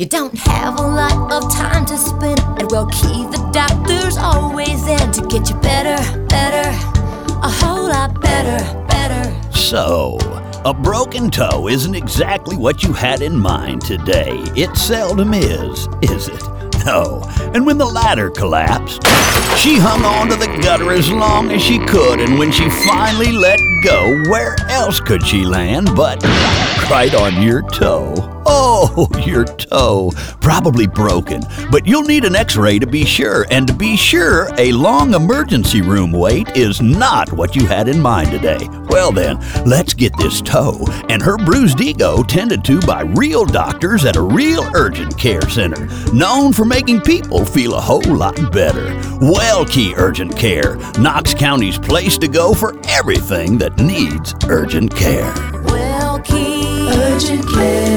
You don't have a lot of time to spend, and well, Key, the doctor's always there to get you better, a whole lot better. So, a broken toe isn't exactly what you had in mind today. It seldom is it? No. And when the ladder collapsed, she hung on to the gutter as long as she could, and when she finally let go, where else could she land but right on your toe? Oh, your toe. Probably broken, but you'll need an x-ray to be sure. And to be sure, a long emergency room wait is not what you had in mind today. Well then, let's get this toe and her bruised ego tended to by real doctors at a real urgent care center, known for making people feel a whole lot better. WellKey Urgent Care, Knox County's place to go for everything that needs urgent care. WellKey Urgent Care.